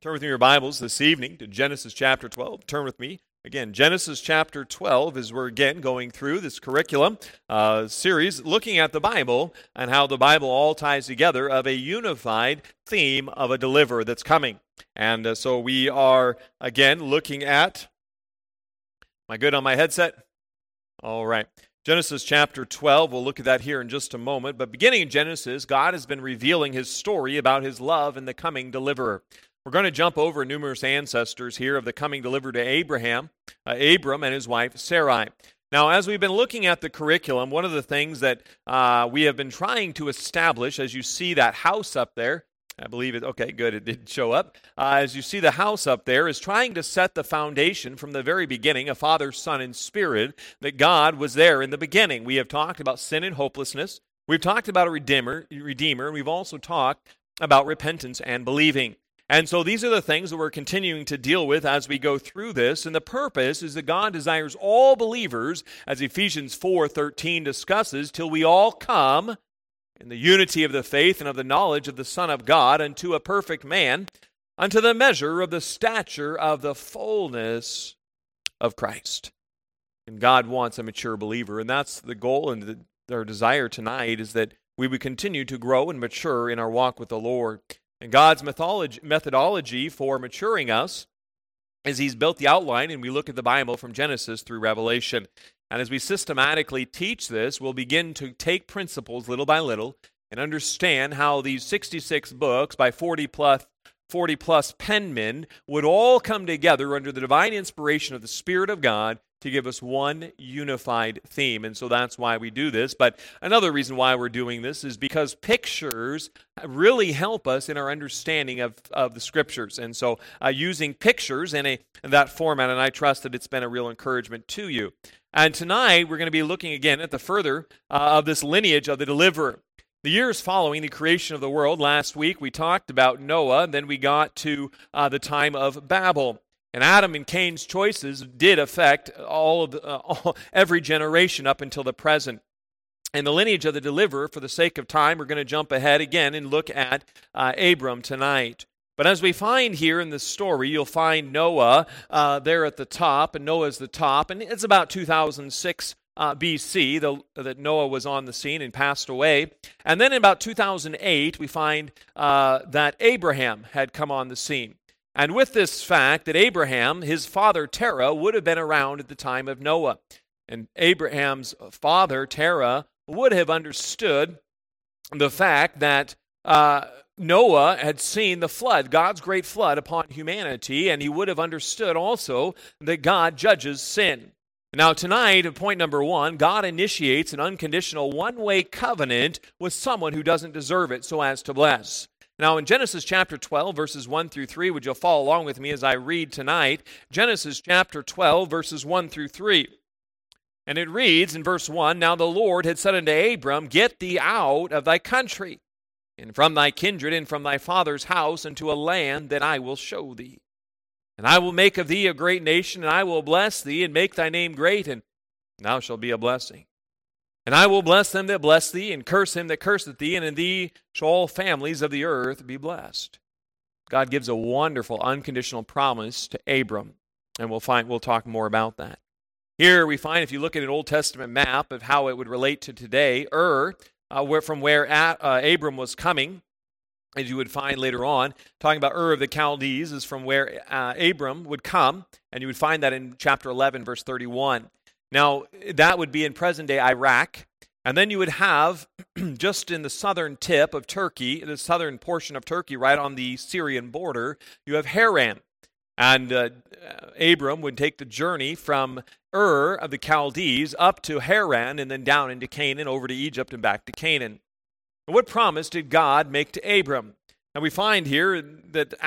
Turn with me your Bibles this evening to Genesis chapter 12. Turn with me. Again, Genesis chapter 12 is we're again going through this curriculum series, looking at the Bible and how the Bible all ties together of a unified theme of a deliverer that's coming. And so we are, again, looking at, am I good on my headset? All right. Genesis chapter 12, we'll look at that here in just a moment. But beginning in Genesis, God has been revealing His story about His love and the coming deliverer. We're going to jump over numerous ancestors here of the coming deliverer to Abram and his wife Sarai. Now, as we've been looking at the curriculum, one of the things that we have been trying to establish, as you see that house up there, I believe okay, good, it did show up. As you see the house up there, is trying to set the foundation from the very beginning, a Father, Son, and Spirit, that God was there in the beginning. We have talked about sin and hopelessness. We've talked about a Redeemer, and we've also talked about repentance and believing. And so these are the things that we're continuing to deal with as we go through this. And the purpose is that God desires all believers, as Ephesians 4:13 discusses, till we all come in the unity of the faith and of the knowledge of the Son of God unto a perfect man, unto the measure of the stature of the fullness of Christ. And God wants a mature believer. And that's the goal and our desire tonight, is that we would continue to grow and mature in our walk with the Lord. And God's methodology for maturing us is He's built the outline, and we look at the Bible from Genesis through Revelation. And as we systematically teach this, we'll begin to take principles little by little and understand how these 66 books by 40 plus penmen would all come together under the divine inspiration of the Spirit of God to give us one unified theme. And so that's why we do this. But another reason why we're doing this is because pictures really help us in our understanding of the Scriptures. And so using pictures in that format, and I trust that it's been a real encouragement to you. And tonight we're going to be looking again at the further of this lineage of the deliverer. The years following the creation of the world, last week we talked about Noah, and then we got to the time of Babel. And Adam and Cain's choices did affect every generation up until the present. And the lineage of the deliverer, for the sake of time, we're going to jump ahead again and look at Abram tonight. But as we find here in this story, you'll find Noah there at the top, and Noah's the top, and it's about 2006 BC that Noah was on the scene and passed away. And then in about 2008, we find that Abraham had come on the scene. And with this fact that Abraham, his father Terah, would have been around at the time of Noah. And Abraham's father, Terah, would have understood the fact that Noah had seen the flood, God's great flood upon humanity, and he would have understood also that God judges sin. Now tonight, at point number one, God initiates an unconditional one-way covenant with someone who doesn't deserve it so as to bless. Now in Genesis chapter 12, verses 1 through 3, would you follow along with me as I read tonight? Genesis chapter 12, verses 1 through 3. And it reads in verse 1, Now the Lord had said unto Abram, Get thee out of thy country, and from thy kindred, and from thy father's house, unto a land that I will show thee. And I will make of thee a great nation, and I will bless thee, and make thy name great, and thou shalt be a blessing. And I will bless them that bless thee, and curse him that curseth thee, and in thee shall all families of the earth be blessed. God gives a wonderful unconditional promise to Abram, and we'll talk more about that. Here we find, if you look at an Old Testament map of how it would relate to today, from where Abram was coming, as you would find later on, talking about Ur of the Chaldees is from where Abram would come, and you would find that in chapter 11, verse 31. Now, that would be in present-day Iraq, and then you would have, just in the southern tip of Turkey, the southern portion of Turkey, right on the Syrian border, you have Haran. And Abram would take the journey from Ur of the Chaldees up to Haran, and then down into Canaan, over to Egypt, and back to Canaan. And what promise did God make to Abram? And we find here that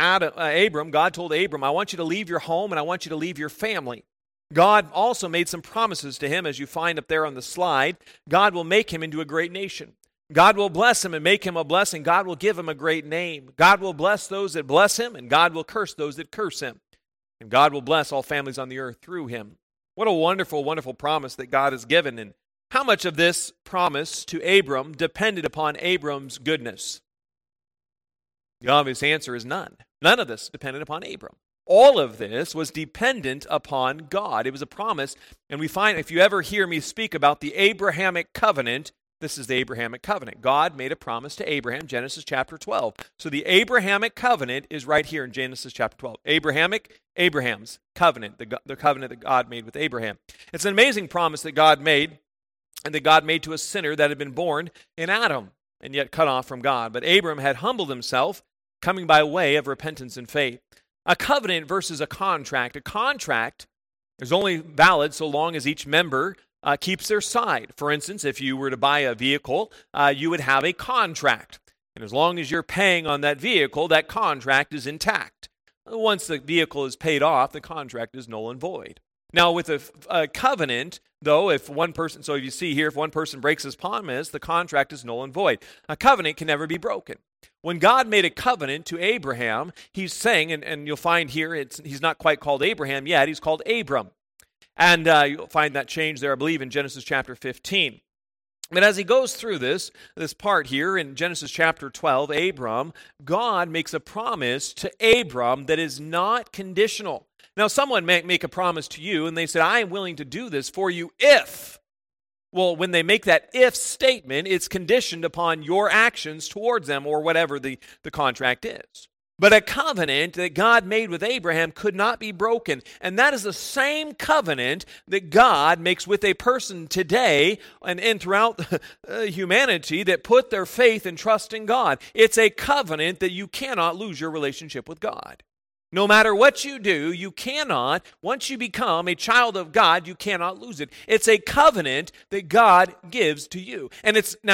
God told Abram, I want you to leave your home, and I want you to leave your family. God also made some promises to him, as you find up there on the slide. God will make him into a great nation. God will bless him and make him a blessing. God will give him a great name. God will bless those that bless him, and God will curse those that curse him. And God will bless all families on the earth through him. What a wonderful, wonderful promise that God has given. And how much of this promise to Abram depended upon Abram's goodness? The obvious answer is none. None of this depended upon Abram. All of this was dependent upon God. It was a promise, and we find, if you ever hear me speak about the Abrahamic covenant, this is the Abrahamic covenant. God made a promise to Abraham, Genesis chapter 12. So the Abrahamic covenant is right here in Genesis chapter 12. Abraham's covenant, the covenant that God made with Abraham. It's an amazing promise that God made, and that God made to a sinner that had been born in Adam and yet cut off from God. But Abram had humbled himself, coming by way of repentance and faith. A covenant versus a contract. A contract is only valid so long as each member keeps their side. For instance, if you were to buy a vehicle, you would have a contract. And as long as you're paying on that vehicle, that contract is intact. Once the vehicle is paid off, the contract is null and void. Now, with a covenant, though, if you see here, if one person breaks his promise, the contract is null and void. A covenant can never be broken. When God made a covenant to Abraham, he's saying, and you'll find here, he's not quite called Abraham yet, he's called Abram. And you'll find that change there, I believe, in Genesis chapter 15. But as he goes through this part here in Genesis chapter 12, God makes a promise to Abram that is not conditional. Now, someone may make a promise to you, and they say, I am willing to do this for you if. Well, when they make that if statement, it's conditioned upon your actions towards them or whatever the contract is. But a covenant that God made with Abraham could not be broken. And that is the same covenant that God makes with a person today and throughout humanity that put their faith and trust in God. It's a covenant that you cannot lose your relationship with God. No matter what you do, you cannot, once you become a child of God, you cannot lose it. It's a covenant that God gives to you. And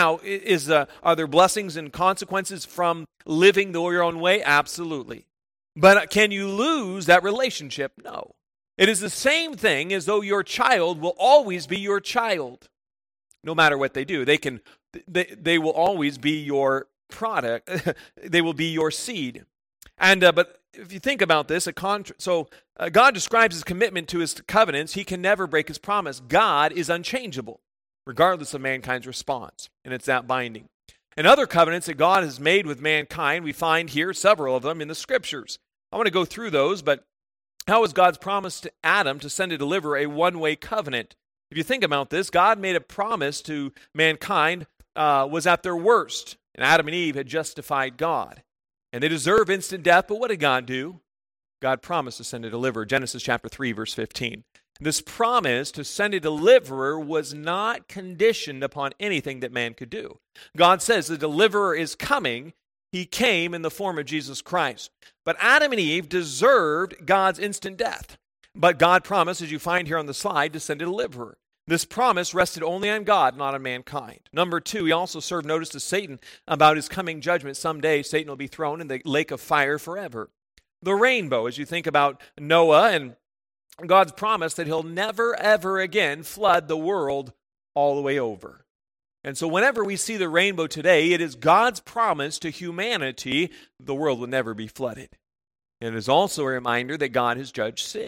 are there blessings and consequences from living your own way? Absolutely. But can you lose that relationship? No. It is the same thing as though your child will always be your child, no matter what they do. They will always be your product. They will be your seed. But if you think about this, God describes his commitment to his covenants. He can never break his promise. God is unchangeable, regardless of mankind's response, and it's that binding. And other covenants that God has made with mankind, we find here several of them in the Scriptures. I want to go through those, but how was God's promise to Adam to send and deliver a one-way covenant? If you think about this, God made a promise to mankind was at their worst, and Adam and Eve had justified God. And they deserve instant death, but what did God do? God promised to send a deliverer. Genesis chapter 3, verse 15. This promise to send a deliverer was not conditioned upon anything that man could do. God says the deliverer is coming. He came in the form of Jesus Christ. But Adam and Eve deserved God's instant death. But God promised, as you find here on the slide, to send a deliverer. This promise rested only on God, not on mankind. Number two, he also served notice to Satan about his coming judgment. Someday Satan will be thrown in the lake of fire forever. The rainbow, as you think about Noah and God's promise that he'll never, ever again flood the world all the way over. And so whenever we see the rainbow today, it is God's promise to humanity the world will never be flooded. And it is also a reminder that God has judged sin.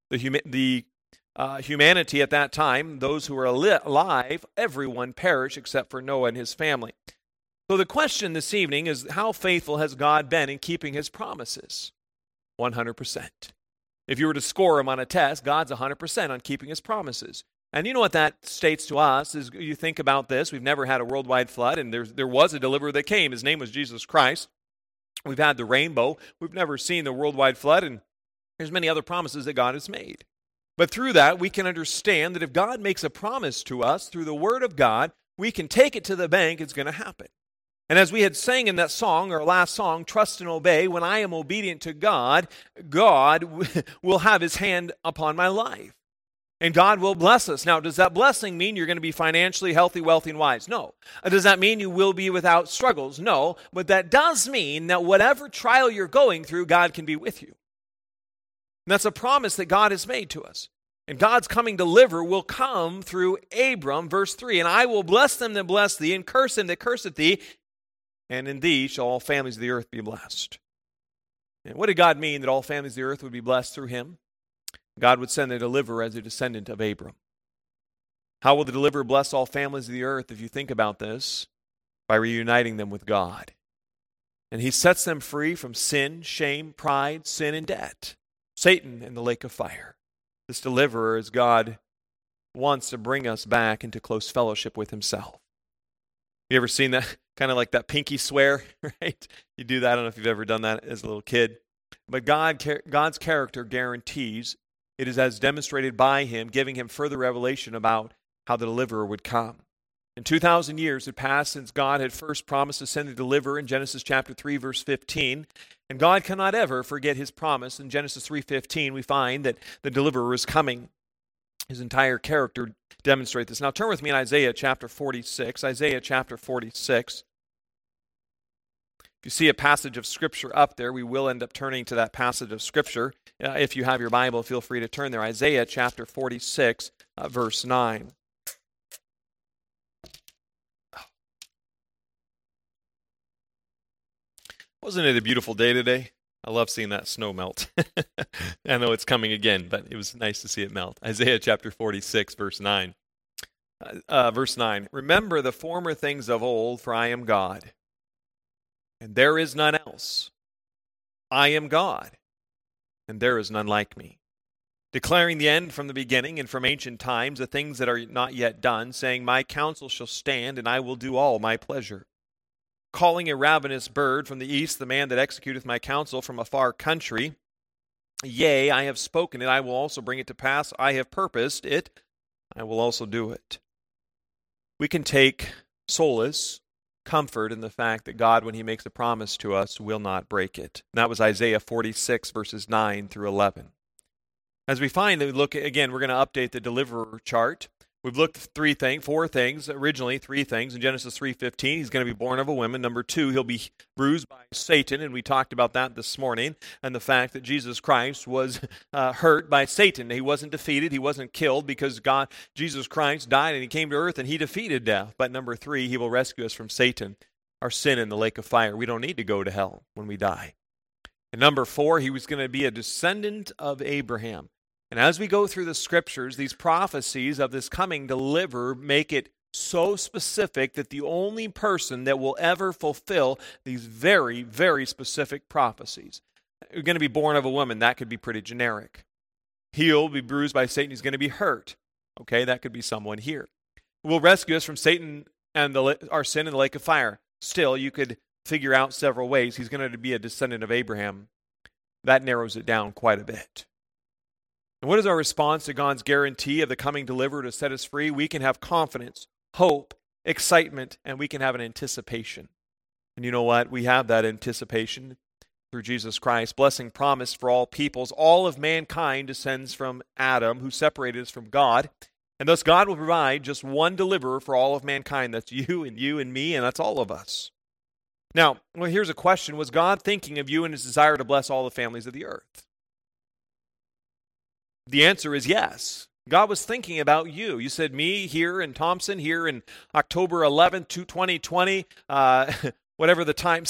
Humanity at that time, those who were alive, everyone perished except for Noah and his family. So the question this evening is, how faithful has God been in keeping his promises? 100%. If you were to score him on a test, God's 100% on keeping his promises. And you know what that states to us is, you think about this, we've never had a worldwide flood, and there was a deliverer that came. His name was Jesus Christ. We've had the rainbow. We've never seen the worldwide flood, and there's many other promises that God has made. But through that, we can understand that if God makes a promise to us through the Word of God, we can take it to the bank, it's going to happen. And as we had sang in that song, our last song, Trust and Obey, when I am obedient to God, God will have his hand upon my life. And God will bless us. Now, does that blessing mean you're going to be financially healthy, wealthy, and wise? No. Does that mean you will be without struggles? No. But that does mean that whatever trial you're going through, God can be with you. And that's a promise that God has made to us. And God's coming deliverer will come through Abram, verse 3. And I will bless them that bless thee, and curse them that curseth thee, and in thee shall all families of the earth be blessed. And what did God mean that all families of the earth would be blessed through him? God would send a deliverer as a descendant of Abram. How will the deliverer bless all families of the earth, if you think about this? By reuniting them with God. And he sets them free from sin, shame, pride, sin, and debt. Satan in the lake of fire. This deliverer is God wants to bring us back into close fellowship with himself. You ever seen that? Kind of like that pinky swear, right? You do that. I don't know if you've ever done that as a little kid. But God's character guarantees it is as demonstrated by him, giving him further revelation about how the deliverer would come. And 2,000 years had passed since God had first promised to send the deliverer in Genesis chapter 3, verse 15. And God cannot ever forget his promise. In Genesis 3:15, we find that the deliverer is coming. His entire character demonstrates this. Now turn with me in Isaiah chapter 46. Isaiah chapter 46. If you see a passage of Scripture up there, we will end up turning to that passage of Scripture. If you have your Bible, feel free to turn there. Isaiah chapter 46, verse 9. Wasn't it a beautiful day today? I love seeing that snow melt. I know it's coming again, but it was nice to see it melt. Isaiah chapter 46, verse 9. Verse 9, remember the former things of old, for I am God, and there is none else. I am God, and there is none like me. Declaring the end from the beginning and from ancient times, the things that are not yet done, saying, my counsel shall stand, and I will do all my pleasure. Calling a ravenous bird from the east, the man that executeth my counsel from a far country. Yea, I have spoken it, I will also bring it to pass. I have purposed it, I will also do it. We can take solace, comfort in the fact that God, when he makes a promise to us, will not break it. And that was Isaiah 46, verses 9 through 11. As we find, look again, we're going to update the deliverer chart. We've looked at four things, originally three things. In Genesis 3:15, he's going to be born of a woman. Number 2, he'll be bruised by Satan, and we talked about that this morning, and the fact that Jesus Christ was hurt by Satan. He wasn't defeated, he wasn't killed, because Jesus Christ died and he came to earth and he defeated death. But number 3, he will rescue us from Satan, our sin in the lake of fire. We don't need to go to hell when we die. And number 4, he was going to be a descendant of Abraham. And as we go through the Scriptures, these prophecies of this coming deliverer make it so specific that the only person that will ever fulfill these very, very specific prophecies. You're going to be born of a woman. That could be pretty generic. He'll be bruised by Satan. He's going to be hurt. Okay, that could be someone here. Will rescue us from Satan and our sin in the lake of fire. Still, you could figure out several ways. He's going to be a descendant of Abraham. That narrows it down quite a bit. And what is our response to God's guarantee of the coming deliverer to set us free? We can have confidence, hope, excitement, and we can have an anticipation. And you know what? We have that anticipation through Jesus Christ. Blessing promised for all peoples. All of mankind descends from Adam, who separated us from God. And thus God will provide just one deliverer for all of mankind. That's you and me, and that's all of us. Now, here's a question. Was God thinking of you and his desire to bless all the families of the earth? The answer is yes. God was thinking about you. You said me here in Thompson, here in October 11th, 2020, whatever the time,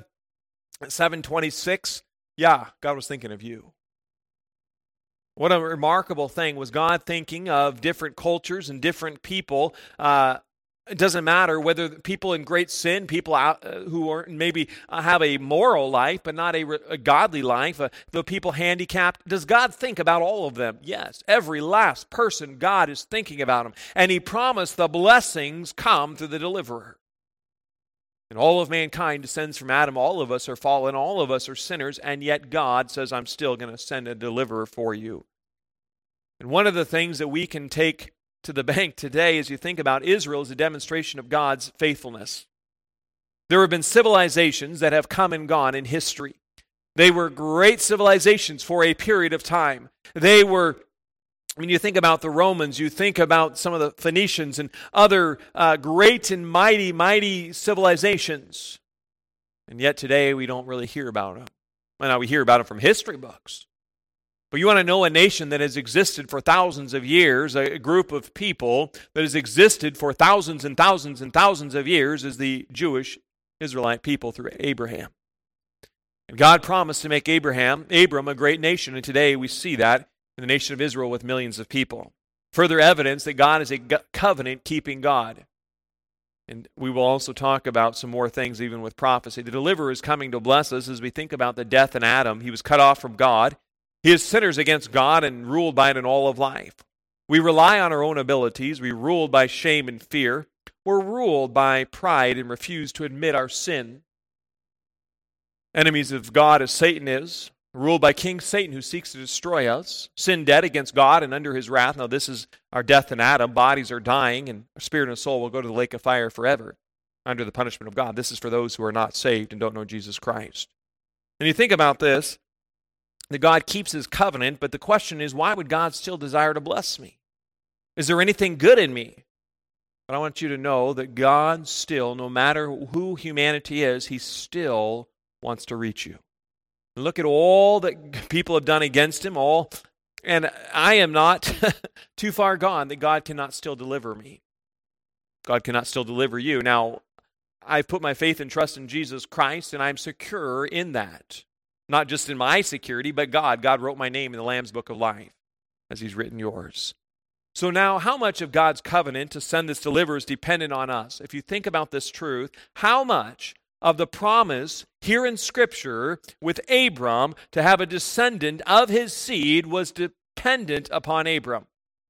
7:26. Yeah, God was thinking of you. What a remarkable thing. Was God thinking of different cultures and different people? It doesn't matter whether people in great sin, people who are maybe have a moral life but not a godly life, the people handicapped. Does God think about all of them? Yes. Every last person, God is thinking about them. And he promised the blessings come through the deliverer. And all of mankind descends from Adam. All of us are fallen. All of us are sinners. And yet God says, I'm still going to send a deliverer for you. And one of the things that we can take to the bank today, as you think about Israel, is a demonstration of God's faithfulness. There have been civilizations that have come and gone in history. They were great civilizations for a period of time. When you think about the Romans, you think about some of the Phoenicians and other great and mighty civilizations. And yet today we don't really hear about them. Well, now we hear about them from history books. But you want to know a nation that has existed for thousands of years, a group of people that has existed for thousands and thousands and thousands of years, is the Jewish Israelite people through Abraham. And God promised to make Abram a great nation, and today we see that in the nation of Israel with millions of people. Further evidence that God is a covenant-keeping God. And we will also talk about some more things even with prophecy. The deliverer is coming to bless us as we think about the death in Adam. He was cut off from God. He is sinners against God and ruled by it in all of life. We rely on our own abilities. We're ruled by shame and fear. We're ruled by pride and refuse to admit our sin. Enemies of God as Satan is, ruled by King Satan who seeks to destroy us. Sin dead against God and under his wrath. Now this is our death in Adam. Bodies are dying and our spirit and soul will go to the lake of fire forever under the punishment of God. This is for those who are not saved and don't know Jesus Christ. And you think about this, that God keeps his covenant, but the question is, why would God still desire to bless me? Is there anything good in me? But I want you to know that God still, no matter who humanity is, he still wants to reach you. Look at all that people have done against him, and I am not too far gone that God cannot still deliver me. God cannot still deliver you. Now, I've put my faith and trust in Jesus Christ, and I'm secure in that. Not just in my security, but God. God wrote my name in the Lamb's Book of Life, as he's written yours. So now, how much of God's covenant to send this deliverer is dependent on us? If you think about this truth, how much of the promise here in Scripture with Abram to have a descendant of his seed was dependent upon Abram?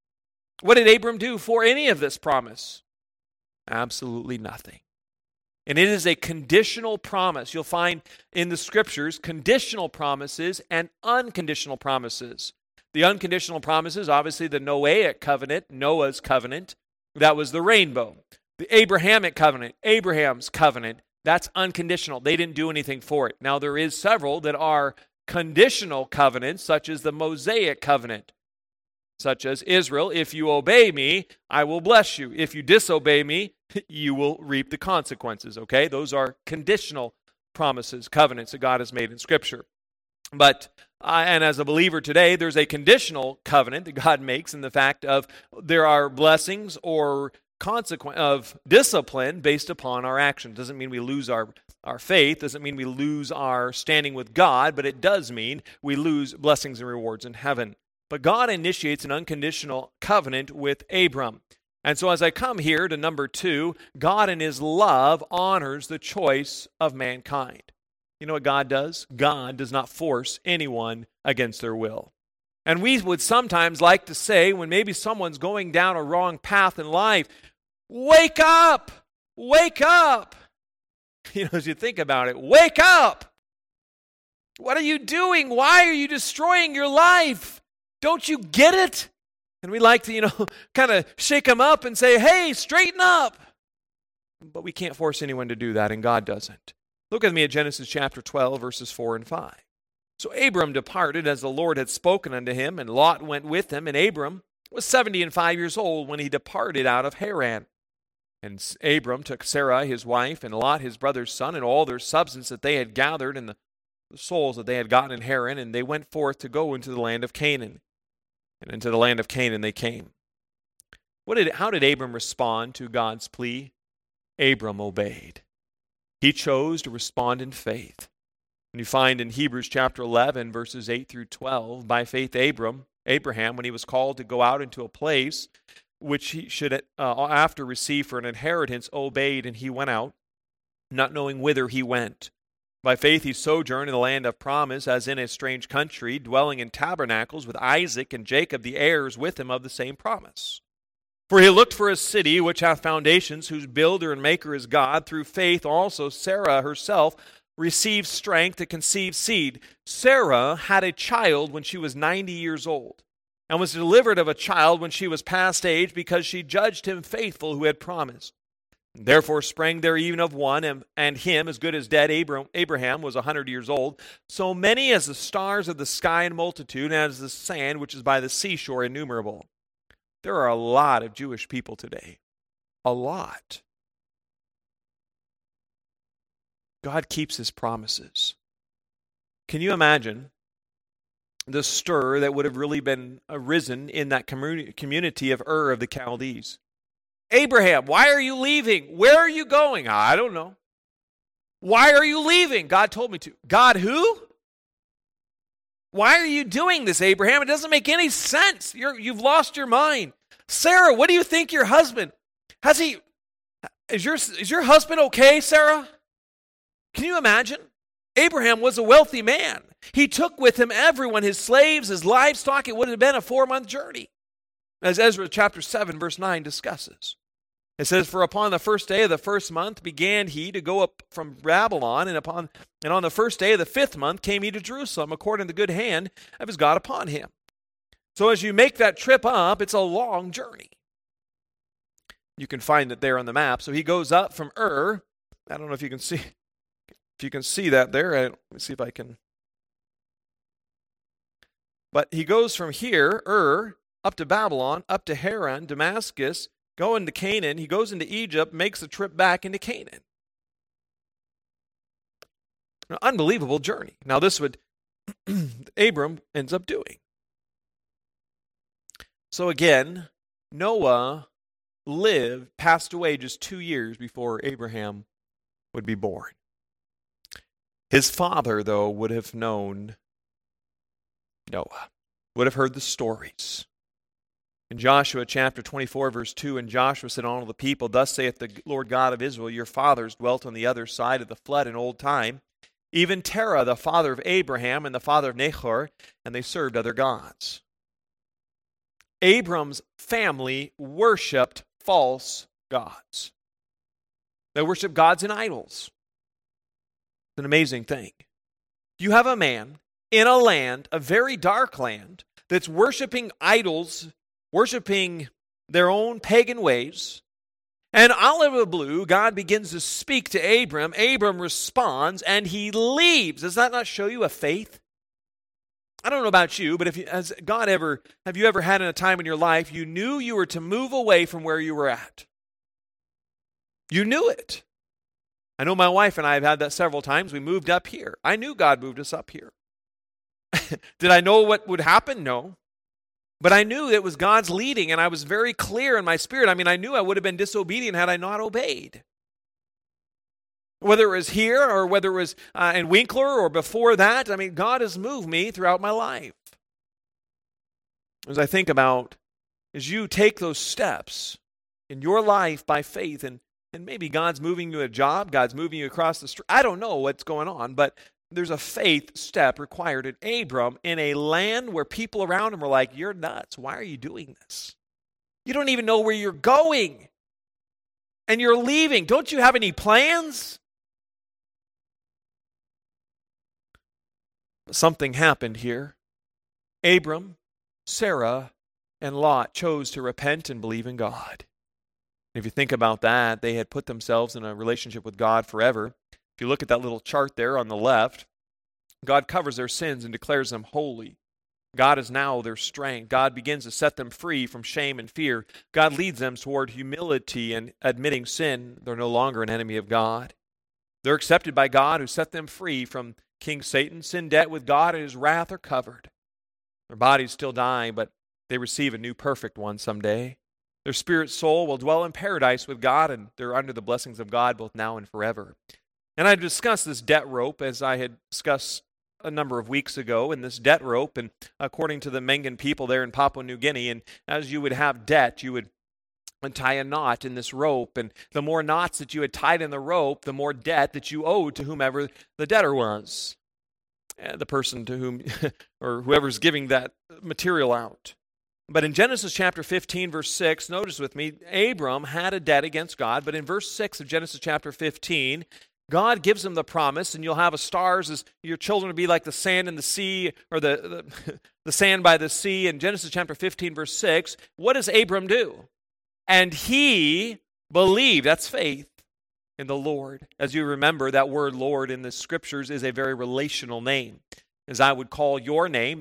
What did Abram do for any of this promise? Absolutely nothing. And it is a conditional promise. You'll find in the Scriptures conditional promises and unconditional promises. The unconditional promises, obviously the Noahic covenant, Noah's covenant, that was the rainbow. The Abrahamic covenant, Abraham's covenant, that's unconditional. They didn't do anything for it. Now there is several that are conditional covenants, such as the Mosaic covenant, such as Israel, if you obey me, I will bless you. If you disobey me, you will reap the consequences, okay? Those are conditional promises, covenants that God has made in Scripture. But, and as a believer today, there's a conditional covenant that God makes in the fact of there are blessings or consequence of discipline based upon our actions. Doesn't mean we lose our faith, doesn't mean we lose our standing with God, but it does mean we lose blessings and rewards in heaven. But God initiates an unconditional covenant with Abram. And so as I come here to number 2, God in his love honors the choice of mankind. You know what God does? God does not force anyone against their will. And we would sometimes like to say, when maybe someone's going down a wrong path in life, wake up! Wake up! You know, as you think about it, wake up! What are you doing? Why are you destroying your life? Don't you get it? And we like to, kind of shake them up and say, hey, straighten up. But we can't force anyone to do that, and God doesn't. Look with me at Genesis chapter 12, verses 4 and 5. So Abram departed as the Lord had spoken unto him, and Lot went with him, and Abram was 75 years old when he departed out of Haran. And Abram took Sarai his wife, and Lot his brother's son, and all their substance that they had gathered, and the souls that they had gotten in Haran, and they went forth to go into the land of Canaan. And into the land of Canaan they came. How did Abram respond to God's plea? Abram obeyed. He chose to respond in faith. And you find in Hebrews chapter 11, verses 8 through 12, by faith Abraham, when he was called to go out into a place which he should after receive for an inheritance, obeyed, and he went out, not knowing whither he went. By faith he sojourned in the land of promise, as in a strange country, dwelling in tabernacles with Isaac and Jacob, the heirs with him of the same promise. For he looked for a city which hath foundations, whose builder and maker is God. Through faith also Sarah herself received strength to conceive seed. Sarah had a child when she was 90 years old, and was delivered of a child when she was past age, because she judged him faithful who had promised. Therefore sprang there even of one, and him as good as dead. Abraham was 100 years old. So many as the stars of the sky in multitude, and as the sand which is by the seashore innumerable. There are a lot of Jewish people today. A lot. God keeps his promises. Can you imagine the stir that would have really been arisen in that community of Ur of the Chaldees? Abraham, why are you leaving? Where are you going? I don't know. Why are you leaving? God told me to. God who? Why are you doing this, Abraham? It doesn't make any sense. You've lost your mind. Sarah, what do you think your husband? Is your husband okay, Sarah? Can you imagine? Abraham was a wealthy man. He took with him everyone, his slaves, his livestock. It would have been a 4-month journey, as Ezra chapter 7, verse 9 discusses. It says, "For upon the first day of the first month began he to go up from Babylon, and on the first day of the 5th month came he to Jerusalem, according to the good hand of his God upon him." So as you make that trip up, it's a long journey. You can find it there on the map. So he goes up from Ur. I don't know if you can see that there. Let me see if I can. But he goes from here, Ur, up to Babylon, up to Haran, Damascus, going to Canaan. He goes into Egypt, makes the trip back into Canaan. An unbelievable journey. Now this would Abram ends up doing. So again, Noah passed away just 2 years before Abraham would be born. His father, though, would have known Noah, would have heard the stories. In Joshua chapter 24, verse 2, "And Joshua said unto all the people, Thus saith the Lord God of Israel, Your fathers dwelt on the other side of the flood in old time, even Terah, the father of Abraham, and the father of Nahor, and they served other gods." Abram's family worshipped false gods. They worshiped gods and idols. It's an amazing thing. You have a man in a land, a very dark land, that's worshiping idols, worshiping their own pagan ways, and out of the blue, God begins to speak to Abram. Abram responds, and he leaves. Does that not show you a faith? I don't know about you, but have you ever had in a time in your life you knew you were to move away from where you were at? You knew it. I know my wife and I have had that several times. We moved up here. I knew God moved us up here. Did I know what would happen? No. But I knew it was God's leading, and I was very clear in my spirit. I knew I would have been disobedient had I not obeyed. Whether it was here or whether it was in Winkler or before that, God has moved me throughout my life. As I think about, as you take those steps in your life by faith, and maybe God's moving you a job, God's moving you across the street. I don't know what's going on, but there's a faith step required in Abram in a land where people around him are like, "You're nuts. Why are you doing this? You don't even know where you're going. And you're leaving. Don't you have any plans?" Something happened here. Abram, Sarah, and Lot chose to repent and believe in God. If you think about that, they had put themselves in a relationship with God forever. If you look at that little chart there on the left, God covers their sins and declares them holy. God is now their strength. God begins to set them free from shame and fear. God leads them toward humility and admitting sin. They're no longer an enemy of God. They're accepted by God, who set them free from King Satan. Sin debt with God and his wrath are covered. Their bodies still die, but they receive a new perfect one someday. Their spirit soul will dwell in paradise with God, and they're under the blessings of God both now and forever. And I discussed this debt rope, as I had discussed a number of weeks ago, in this debt rope, and according to the Mengan people there in Papua New Guinea, and as you would have debt, you would tie a knot in this rope, and the more knots that you had tied in the rope, the more debt that you owed to whomever the debtor was, the person to whom, or whoever's giving that material out. But in Genesis chapter 15, verse 6, notice with me, Abram had a debt against God, but in verse 6 of Genesis chapter 15, God gives him the promise, and you'll have stars as your children will be like the sand in the sea, or the sand by the sea. In Genesis chapter 15, verse 6, what does Abram do? And he believed, that's faith, in the Lord. As you remember, that word Lord in the scriptures is a very relational name. As I would call your name,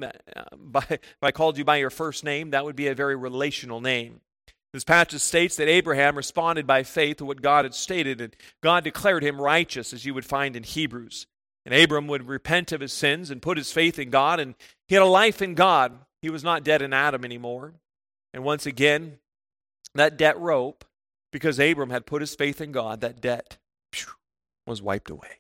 if I called you by your first name, that would be a very relational name. This passage states that Abraham responded by faith to what God had stated, and God declared him righteous, as you would find in Hebrews. And Abram would repent of his sins and put his faith in God, and he had a life in God. He was not dead in Adam anymore. And once again, that debt rope, because Abram had put his faith in God, that debt was wiped away.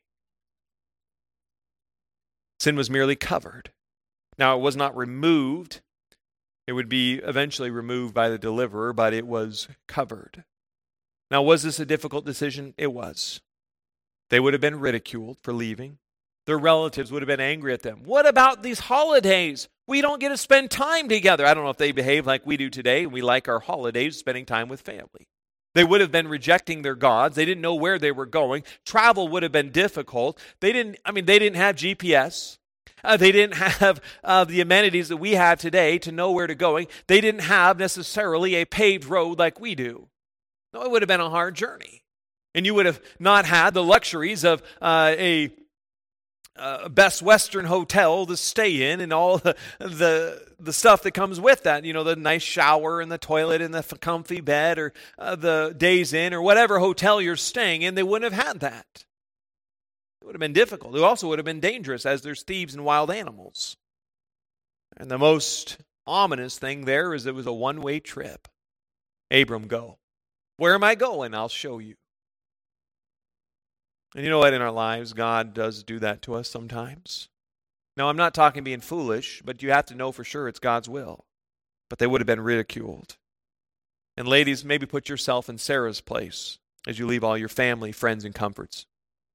Sin was merely covered. Now, it was not removed. It would be eventually removed by the deliverer, but it was covered. Now, was this a difficult decision? It was. They would have been ridiculed for leaving. Their relatives would have been angry at them. What about these holidays? We don't get to spend time together. I don't know if they behave like we do today. We like our holidays, spending time with family. They would have been rejecting their gods. They didn't know where they were going. Travel would have been difficult. They didn't have GPS. They didn't have the amenities that we have today to know where to go. They didn't have necessarily a paved road like we do. No, it would have been a hard journey. And you would have not had the luxuries of a Best Western hotel to stay in and all the stuff that comes with that. You know, the nice shower and the toilet and the comfy bed or the Days Inn or whatever hotel you're staying in. They wouldn't have had that. It would have been difficult. It also would have been dangerous as there's thieves and wild animals. And the most ominous thing there is it was a one-way trip. Abram, go. Where am I going? I'll show you. And you know what? In our lives, God does do that to us sometimes. Now, I'm not talking being foolish, but you have to know for sure it's God's will. But they would have been ridiculed. And ladies, maybe put yourself in Sarah's place as you leave all your family, friends, and comforts.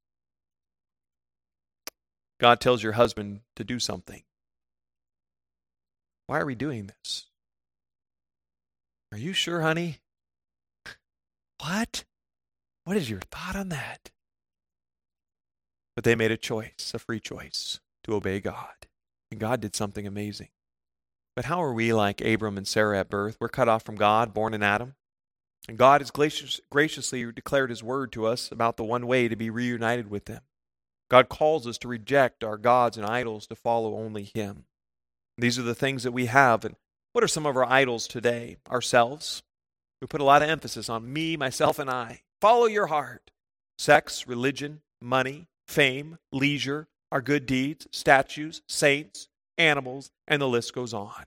God tells your husband to do something. Why are we doing this? Are you sure, honey? What? What is your thought on that? But they made a choice, a free choice, to obey God. And God did something amazing. But how are we like Abram and Sarah at birth? We're cut off from God, born in Adam. And God has graciously declared His word to us about the one way to be reunited with them. God calls us to reject our gods and idols to follow only Him. These are the things that we have. And what are some of our idols today? Ourselves. We put a lot of emphasis on me, myself, and I. Follow your heart. Sex, religion, money, fame, leisure, our good deeds, statues, saints, animals, and the list goes on.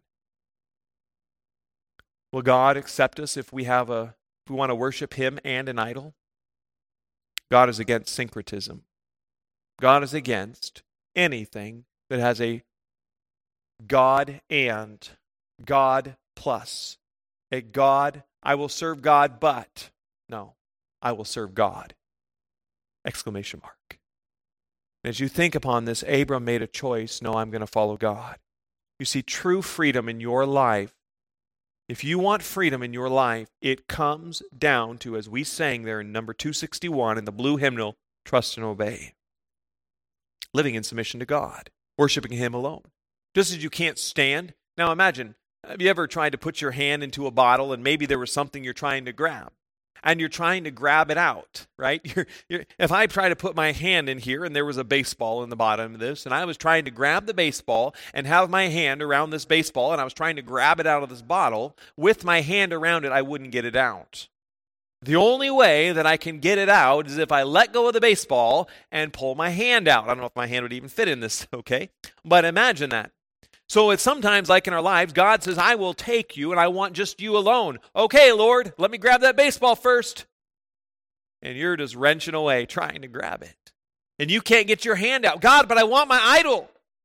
Will God accept us if we want to worship Him and an idol? God is against syncretism. God is against anything that has a God and God plus. A God, I will serve God, but. No, I will serve God. Exclamation mark. As you think upon this, Abram made a choice. No, I'm going to follow God. You see, true freedom in your life, if you want freedom in your life, it comes down to, as we sang there in number 261 in the blue hymnal, trust and obey. Living in submission to God, worshiping Him alone. Just as you can't stand. Now imagine, have you ever tried to put your hand into a bottle and maybe there was something you're trying to grab? And you're trying to grab it out, right? If I try to put my hand in here and there was a baseball in the bottom of this, and I was trying to grab the baseball and have my hand around this baseball, and I was trying to grab it out of this bottle, with my hand around it, I wouldn't get it out. The only way that I can get it out is if I let go of the baseball and pull my hand out. I don't know if my hand would even fit in this, okay? But imagine that. So it's sometimes like in our lives, God says, I will take you and I want just you alone. Okay, Lord, let me grab that baseball first. And you're just wrenching away, trying to grab it. And you can't get your hand out. God, but I want my idol.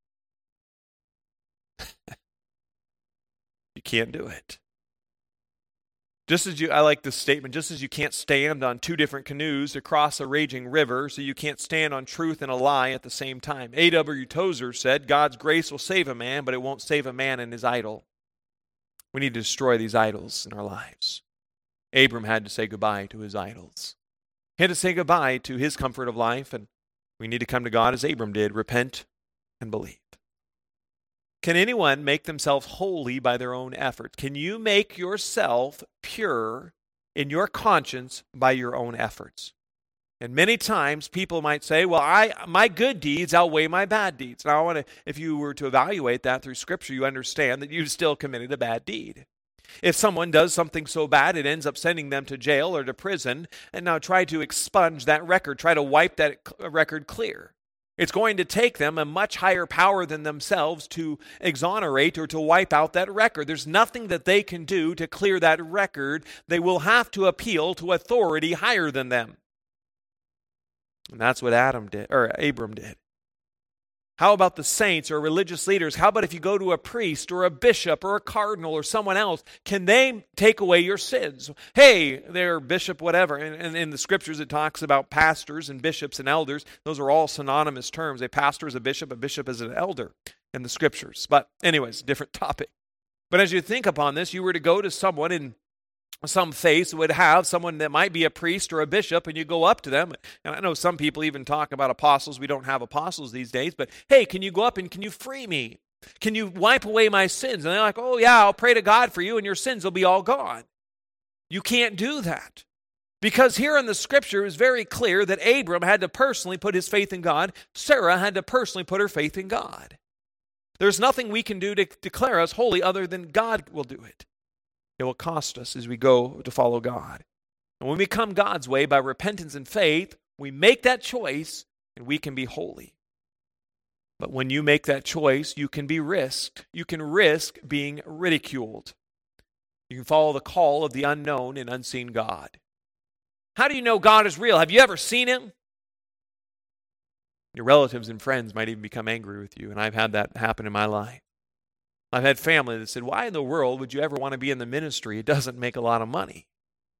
You can't do it. I like this statement, just as you can't stand on two different canoes to cross a raging river, so you can't stand on truth and a lie at the same time. A.W. Tozer said, God's grace will save a man, but it won't save a man and his idol. We need to destroy these idols in our lives. Abram had to say goodbye to his idols. He had to say goodbye to his comfort of life, and we need to come to God as Abram did, repent and believe. Can anyone make themselves holy by their own effort? Can you make yourself pure in your conscience by your own efforts? And many times people might say, well, my good deeds outweigh my bad deeds. Now, if you were to evaluate that through Scripture, you understand that you've still committed a bad deed. If someone does something so bad, it ends up sending them to jail or to prison, and now try to expunge that record, try to wipe that record clear. It's going to take them a much higher power than themselves to exonerate or to wipe out that record. There's nothing that they can do to clear that record. They will have to appeal to authority higher than them. And that's what Abram did. How about the saints or religious leaders? How about if you go to a priest or a bishop or a cardinal or someone else? Can they take away your sins? Hey, they're bishop, whatever. And in the scriptures it talks about pastors and bishops and elders. Those are all synonymous terms. A pastor is a bishop is an elder in the scriptures. But anyways, different topic. But as you think upon this, you were to go to someone in some faith would have someone that might be a priest or a bishop, and you go up to them. And I know some people even talk about apostles. We don't have apostles these days, but hey, can you go up and can you free me? Can you wipe away my sins? And they're like, oh yeah, I'll pray to God for you and your sins will be all gone. You can't do that. Because here in the scripture is very clear that Abram had to personally put his faith in God. Sarah had to personally put her faith in God. There's nothing we can do to declare us holy other than God will do it. It will cost us as we go to follow God. And when we come God's way by repentance and faith, we make that choice and we can be holy. But when you make that choice, you can be risked. You can risk being ridiculed. You can follow the call of the unknown and unseen God. How do you know God is real? Have you ever seen Him? Your relatives and friends might even become angry with you, and I've had that happen in my life. I've had family that said, why in the world would you ever want to be in the ministry? It doesn't make a lot of money.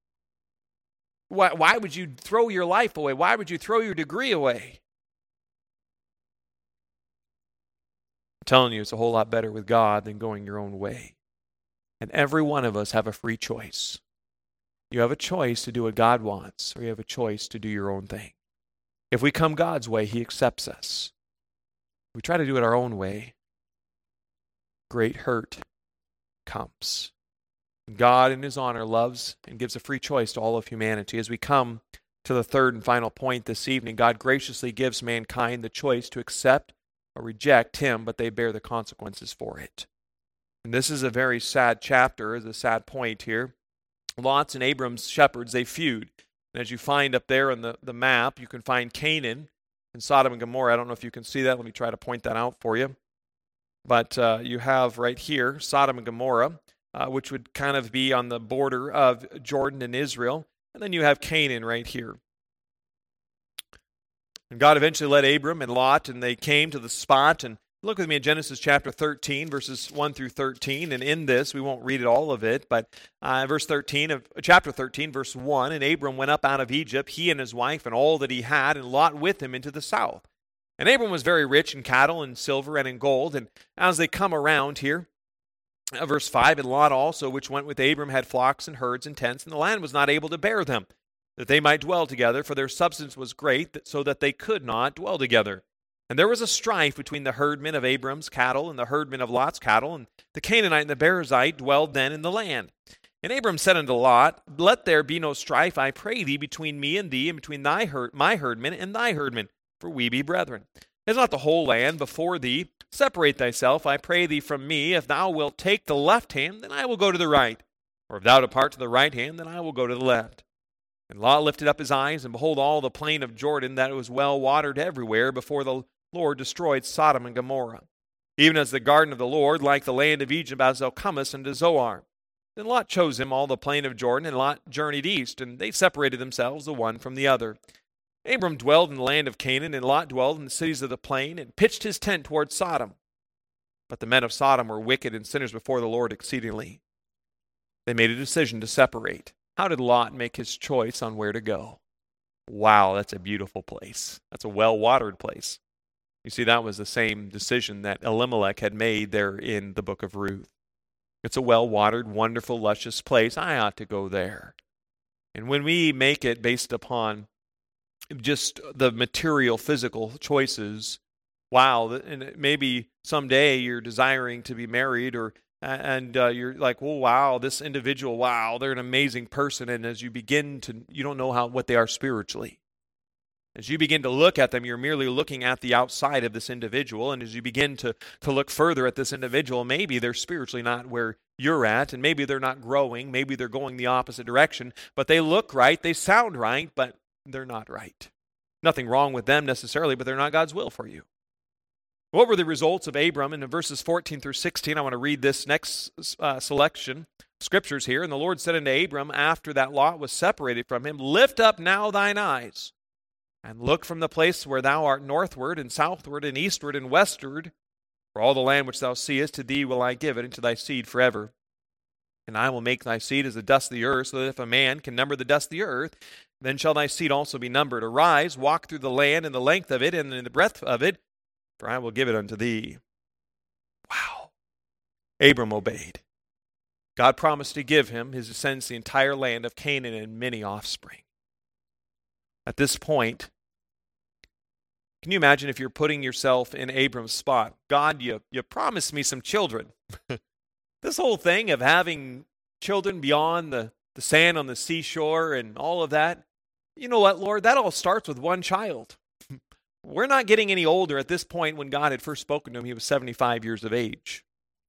Why would you throw your life away? Why would you throw your degree away? I'm telling you, it's a whole lot better with God than going your own way. And every one of us have a free choice. You have a choice to do what God wants, or you have a choice to do your own thing. If we come God's way, He accepts us. If we try to do it our own way, great hurt comes. God in His honor loves and gives a free choice to all of humanity. As we come to the third and final point this evening, God graciously gives mankind the choice to accept or reject Him, but they bear the consequences for it. And this is a very sad chapter, is a sad point here. Lot's and Abram's shepherds, they feud. And as you find up there on the map, you can find Canaan and Sodom and Gomorrah. I don't know if you can see that. Let me try to point that out for you. But you have right here Sodom and Gomorrah, which would kind of be on the border of Jordan and Israel. And then you have Canaan right here. And God eventually led Abram and Lot, and they came to the spot. And look with me in Genesis chapter 13, verses 1 through 13. And in this, we won't read all of it, but verse 13 of chapter 13, verse 1, and Abram went up out of Egypt, he and his wife and all that he had, and Lot with him into the south. And Abram was very rich in cattle and silver and in gold. And as they come around here, verse 5, and Lot also, which went with Abram, had flocks and herds and tents, and the land was not able to bear them, that they might dwell together, for their substance was great, so that they could not dwell together. And there was a strife between the herdmen of Abram's cattle and the herdmen of Lot's cattle, and the Canaanite and the Perizzite dwelled then in the land. And Abram said unto Lot, let there be no strife, I pray thee, between me and thee, and between my herdmen and thy herdmen, for we be brethren. Is not the whole land before thee? Separate thyself, I pray thee, from me. If thou wilt take the left hand, then I will go to the right. Or if thou depart to the right hand, then I will go to the left. And Lot lifted up his eyes, and behold, all the plain of Jordan, that it was well watered everywhere, before the Lord destroyed Sodom and Gomorrah. Even as the garden of the Lord, like the land of Egypt, as thou comest unto Zoar. Then Lot chose him all the plain of Jordan, and Lot journeyed east, and they separated themselves the one from the other. Abram dwelled in the land of Canaan, and Lot dwelled in the cities of the plain, and pitched his tent toward Sodom. But the men of Sodom were wicked and sinners before the Lord exceedingly. They made a decision to separate. How did Lot make his choice on where to go? Wow, that's a beautiful place. That's a well-watered place. You see, that was the same decision that Elimelech had made there in the book of Ruth. It's a well-watered, wonderful, luscious place. I ought to go there. And when we make it based upon just the material, physical choices, wow, and maybe someday you're desiring to be married, and you're like, well, wow, this individual, wow, they're an amazing person, and as you begin to, you don't know what they are spiritually. As you begin to look at them, you're merely looking at the outside of this individual, and as you begin to look further at this individual, maybe they're spiritually not where you're at, and maybe they're not growing, maybe they're going the opposite direction, but they look right, they sound right, but they're not right. Nothing wrong with them necessarily, but they're not God's will for you. What were the results of Abram? In verses 14 through 16, I want to read this next selection, scriptures here. And the Lord said unto Abram, after that Lot was separated from him, lift up now thine eyes, and look from the place where thou art northward and southward and eastward and westward, for all the land which thou seest, to thee will I give it, and to thy seed forever. And I will make thy seed as the dust of the earth, so that if a man can number the dust of the earth, then shall thy seed also be numbered. Arise, walk through the land in the length of it and in the breadth of it, for I will give it unto thee. Wow. Abram obeyed. God promised to give him, his descendants, the entire land of Canaan and many offspring. At this point, can you imagine if you're putting yourself in Abram's spot? God, you promised me some children. This whole thing of having children beyond the sand on the seashore and all of that, you know what, Lord? That all starts with one child. We're not getting any older. At this point, when God had first spoken to him, he was 75 years of age.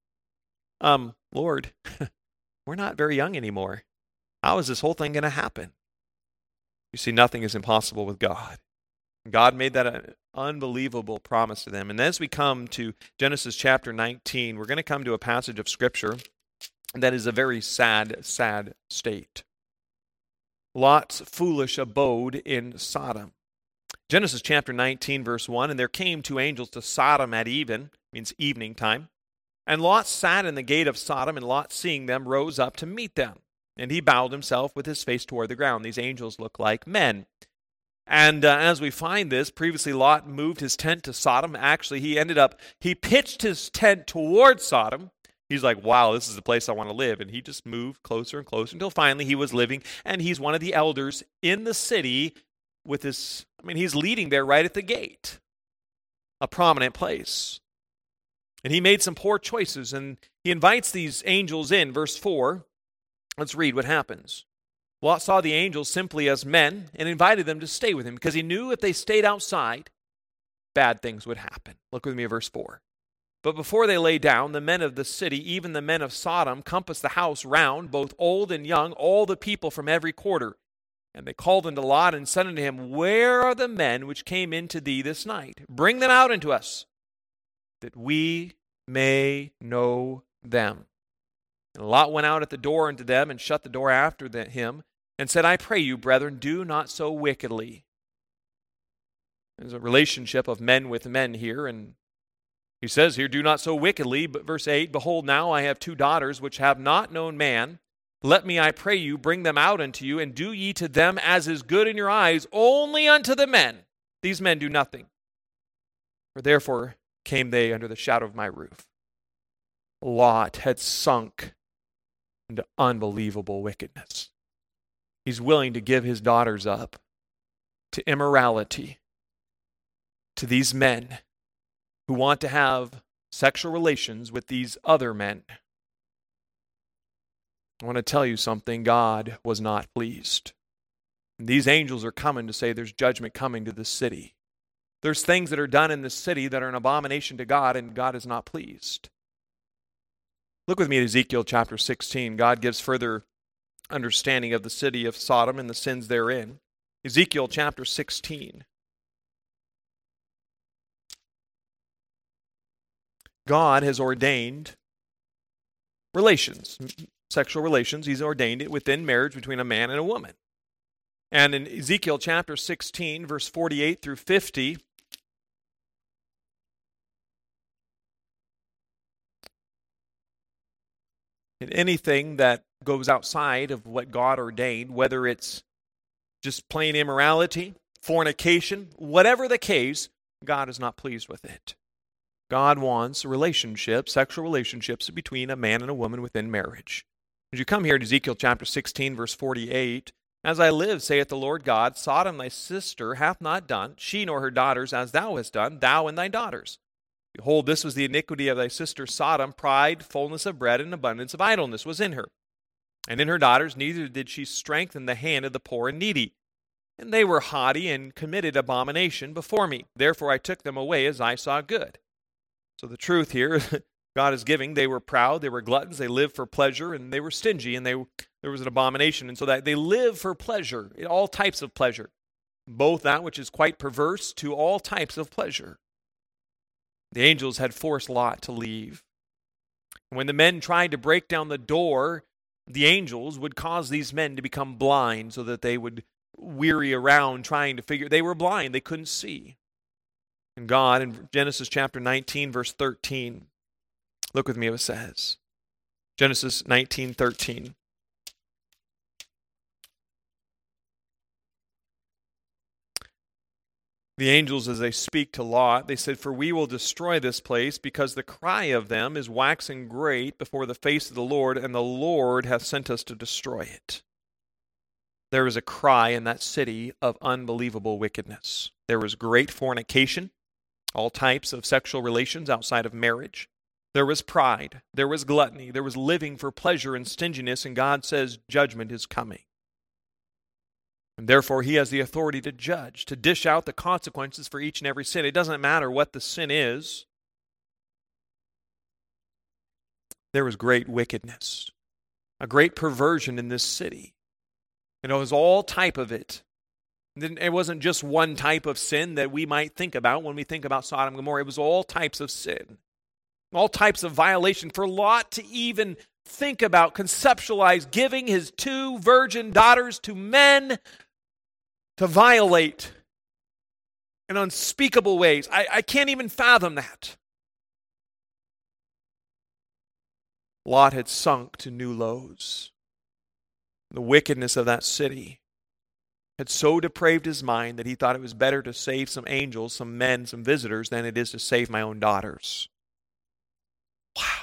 Lord, we're not very young anymore. How is this whole thing going to happen? You see, nothing is impossible with God. God made that an unbelievable promise to them. And as we come to Genesis chapter 19, we're going to come to a passage of Scripture that is a very sad, sad state. Lot's foolish abode in Sodom. Genesis chapter 19, verse 1, and there came two angels to Sodom at even, means evening time. And Lot sat in the gate of Sodom, and Lot, seeing them, rose up to meet them. And he bowed himself with his face toward the ground. These angels look like men. And as we find this, previously Lot moved his tent to Sodom. Actually, he pitched his tent toward Sodom. He's like, wow, this is the place I want to live. And he just moved closer and closer until finally he was living. And he's one of the elders in the city with his, he's leading there right at the gate. A prominent place. And he made some poor choices. And he invites these angels in. Verse 4, let's read what happens. Lot saw the angels simply as men and invited them to stay with him because he knew if they stayed outside, bad things would happen. Look with me at verse 4. But before they lay down, the men of the city, even the men of Sodom, compassed the house round, both old and young, all the people from every quarter. And they called unto Lot and said unto him, Where are the men which came into thee this night? Bring them out unto us, that we may know them. And Lot went out at the door unto them and shut the door after him, and said, I pray you, brethren, do not so wickedly. There's a relationship of men with men here, and he says here, do not so wickedly. But verse 8, Behold, now I have two daughters which have not known man. Let me, I pray you, bring them out unto you, and do ye to them as is good in your eyes, only unto the men. These men do nothing. For therefore came they under the shadow of my roof. Lot had sunk into unbelievable wickedness. He's willing to give his daughters up to immorality, to these men who want to have sexual relations with these other men. I want to tell you something. God was not pleased. And these angels are coming to say there's judgment coming to this city. There's things that are done in this city that are an abomination to God, and God is not pleased. Look with me at Ezekiel chapter 16. God gives further understanding of the city of Sodom and the sins therein. Ezekiel chapter 16. God has ordained relations, sexual relations. He's ordained it within marriage between a man and a woman. And in Ezekiel chapter 16, verse 48 through 50, and anything that goes outside of what God ordained, whether it's just plain immorality, fornication, whatever the case, God is not pleased with it. God wants relationships, sexual relationships between a man and a woman within marriage. As you come here to Ezekiel chapter 16, verse 48, As I live, saith the Lord God, Sodom thy sister hath not done, she nor her daughters, as thou hast done, thou and thy daughters. Behold, this was the iniquity of thy sister Sodom, pride, fullness of bread, and abundance of idleness was in her. And in her daughters neither did she strengthen the hand of the poor and needy. And they were haughty and committed abomination before me. Therefore I took them away as I saw good. So the truth here, God is giving, they were proud, they were gluttons, they lived for pleasure, and they were stingy, and there was an abomination. And so that they live for pleasure, all types of pleasure, both that which is quite perverse to all types of pleasure. The angels had forced Lot to leave. When the men tried to break down the door, the angels would cause these men to become blind so that they would weary around trying to figure. They were blind. They couldn't see. And God, in Genesis chapter 19, verse 13, look with me what it says. Genesis 19:13. The angels, as they speak to Lot, they said, "For we will destroy this place, because the cry of them is waxing great before the face of the Lord, and the Lord hath sent us to destroy it." There was a cry in that city of unbelievable wickedness. There was great fornication, all types of sexual relations outside of marriage. There was pride. There was gluttony. There was living for pleasure and stinginess, and God says judgment is coming. And therefore, He has the authority to judge, to dish out the consequences for each and every sin. It doesn't matter what the sin is. There was great wickedness, a great perversion in this city. And it was all type of it. It wasn't just one type of sin that we might think about when we think about Sodom and Gomorrah. It was all types of sin, all types of violation. For Lot to even think about, conceptualize giving his 2 virgin daughters to men to violate in unspeakable ways. I can't even fathom that. Lot had sunk to new lows. The wickedness of that city had so depraved his mind that he thought it was better to save some angels, some men, some visitors, than it is to save my own daughters. Wow.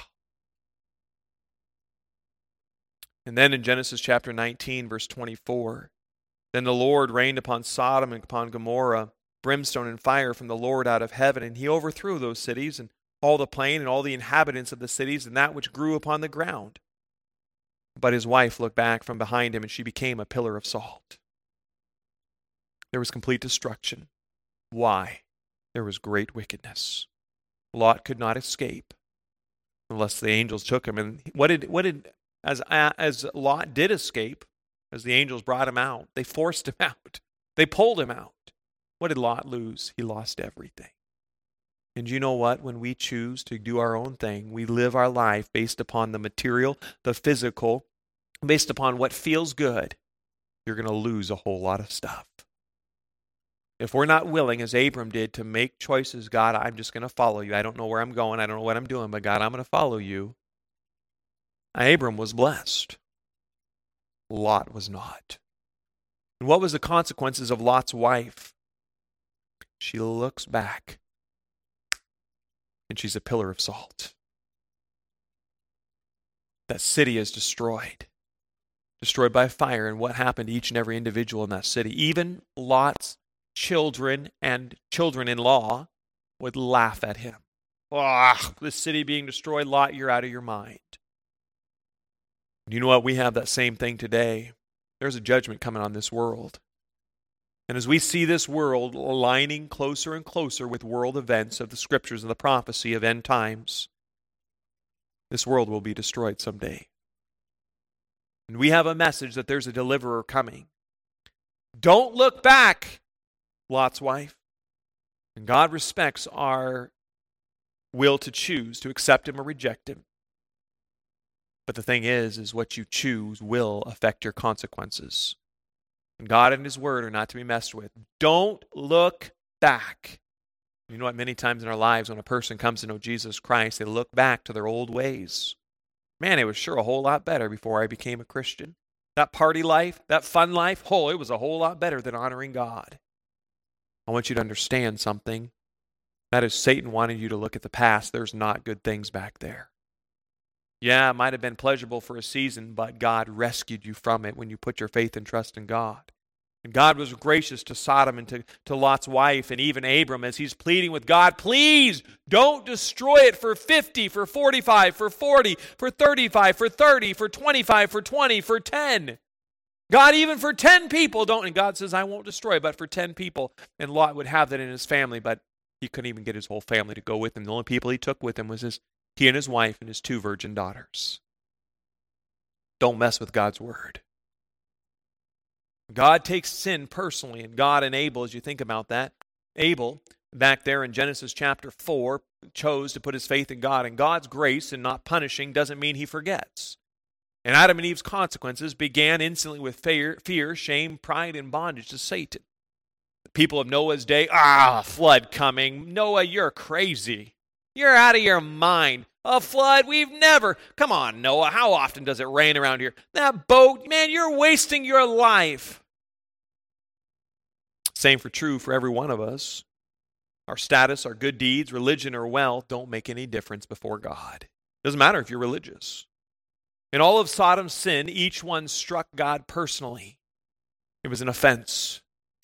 And then in Genesis chapter 19, verse 24, "Then the Lord rained upon Sodom and upon Gomorrah brimstone and fire from the Lord out of heaven, and He overthrew those cities, and all the plain, and all the inhabitants of the cities, and that which grew upon the ground. But his wife looked back from behind him, and she became a pillar of salt." There was complete destruction. Why? There was great wickedness. Lot could not escape unless the angels took him. And as Lot did escape, as the angels brought him out, they forced him out. They pulled him out. What did Lot lose? He lost everything. And you know what? When we choose to do our own thing, we live our life based upon the material, the physical, based upon what feels good, you're going to lose a whole lot of stuff. If we're not willing, as Abram did, to make choices, God, I'm just going to follow you. I don't know where I'm going. I don't know what I'm doing, but God, I'm going to follow you. Abram was blessed. Lot was not. And what was the consequences of Lot's wife? She looks back, and she's a pillar of salt. That city is destroyed by fire. And what happened to each and every individual in that city? Even Lot's children and children-in-law would laugh at him. "Ah, this city being destroyed, Lot, you're out of your mind." And you know what? We have that same thing today. There's a judgment coming on this world. And as we see this world aligning closer and closer with world events of the scriptures and the prophecy of end times, this world will be destroyed someday. And we have a message that there's a deliverer coming. Don't look back, Lot's wife. And God respects our will to choose to accept Him or reject Him. But the thing is what you choose will affect your consequences. And God and His Word are not to be messed with. Don't look back. You know what? Many times in our lives when a person comes to know Jesus Christ, they look back to their old ways. Man, it was sure a whole lot better before I became a Christian. That party life, that fun life, it was a whole lot better than honoring God. I want you to understand something. That is Satan wanting you to look at the past. There's not good things back there. Yeah, it might have been pleasurable for a season, but God rescued you from it when you put your faith and trust in God. And God was gracious to Sodom and to Lot's wife and even Abram as he's pleading with God, please don't destroy it for 50, for 45, for 40, for 35, for 30, for 25, for 20, for 10. God, even for 10 people, don't. And God says, I won't destroy, but for 10 people. And Lot would have that in his family, but he couldn't even get his whole family to go with him. The only people he took with him was he and his wife and his 2 virgin daughters. Don't mess with God's word. God takes sin personally, and God and Abel, as you think about that, Abel, back there in Genesis chapter 4, chose to put his faith in God. And God's grace and not punishing doesn't mean He forgets. And Adam and Eve's consequences began instantly with fear, shame, pride, and bondage to Satan. The people of Noah's day, flood coming. Noah, you're crazy. You're out of your mind. A flood? We've never. Come on, Noah, how often does it rain around here? That boat, man, you're wasting your life. Same true for every one of us. Our status, our good deeds, religion, or wealth don't make any difference before God. Doesn't matter if you're religious. In all of Sodom's sin, each one struck God personally. It was an offense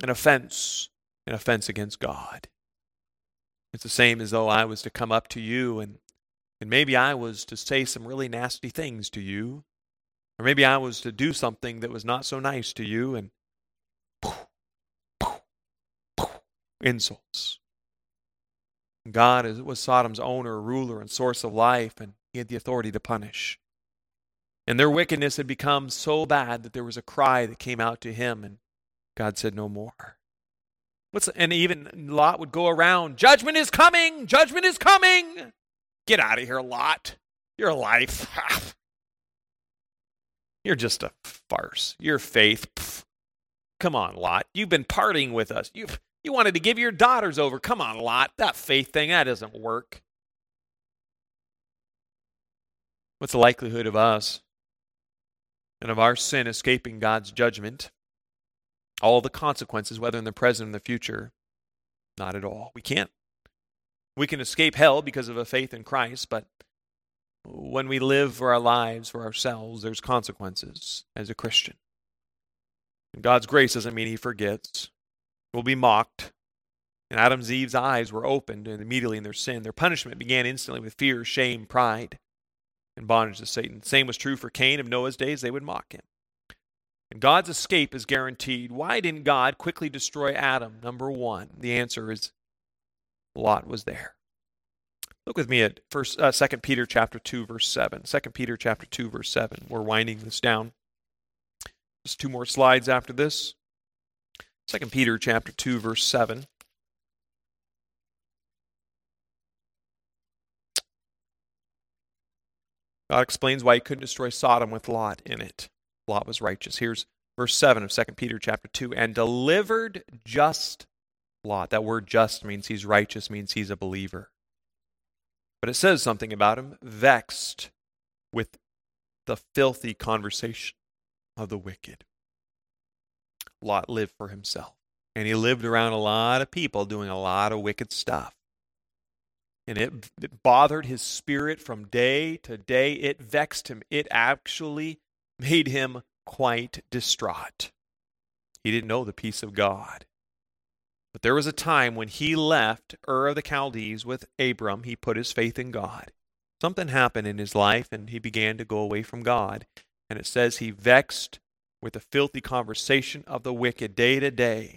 against God. It's the same as though I was to come up to you and maybe I was to say some really nasty things to you. Or maybe I was to do something that was not so nice to you and insults. God was Sodom's owner, ruler, and source of life, and he had the authority to punish. And their wickedness had become so bad that there was a cry that came out to him, and God said no more. And even Lot would go around, judgment is coming! Judgment is coming! Get out of here, Lot. Your life. You're just a farce. Your faith. Come on, Lot. You've been partying with us. You wanted to give your daughters over. Come on, Lot. That faith thing, that doesn't work. What's the likelihood of us and of our sin escaping God's judgment? All the consequences, whether in the present or in the future, not at all. We can't. We can escape hell because of a faith in Christ, but when we live for our lives, for ourselves, there's consequences as a Christian. And God's grace doesn't mean he forgets. We'll be mocked. And Adam's Eve's eyes were opened and immediately in their sin. Their punishment began instantly with fear, shame, pride, and bondage to Satan. The same was true for Cain of Noah's days. They would mock him. And God's escape is guaranteed. Why didn't God quickly destroy Adam? Number one, the answer is Lot was there. Look with me at 2 Peter chapter 2, verse 7. 2 Peter chapter 2, verse 7. We're winding this down. Just two more slides after this. 2 Peter chapter 2, verse 7. God explains why he couldn't destroy Sodom with Lot in it. Lot was righteous. Here's verse 7 of 2 Peter chapter 2. And delivered just Lot. That word just means he's righteous, means he's a believer. But it says something about him. Vexed with the filthy conversation of the wicked. Lot lived for himself. And he lived around a lot of people doing a lot of wicked stuff. And it bothered his spirit from day to day. It vexed him. It actually made him quite distraught. He didn't know the peace of God. But there was a time when he left Ur of the Chaldees with Abram. He put his faith in God. Something happened in his life, and he began to go away from God. And it says he vexed with the filthy conversation of the wicked day to day.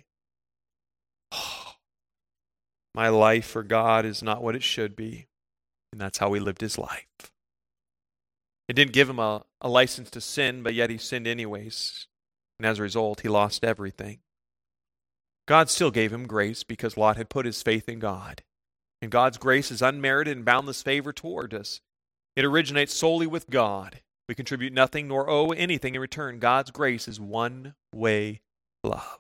My life for God is not what it should be. And that's how he lived his life. It didn't give him a license to sin, but yet he sinned anyways. And as a result, he lost everything. God still gave him grace because Lot had put his faith in God. And God's grace is unmerited and boundless favor toward us. It originates solely with God. We contribute nothing nor owe anything in return. God's grace is one-way love.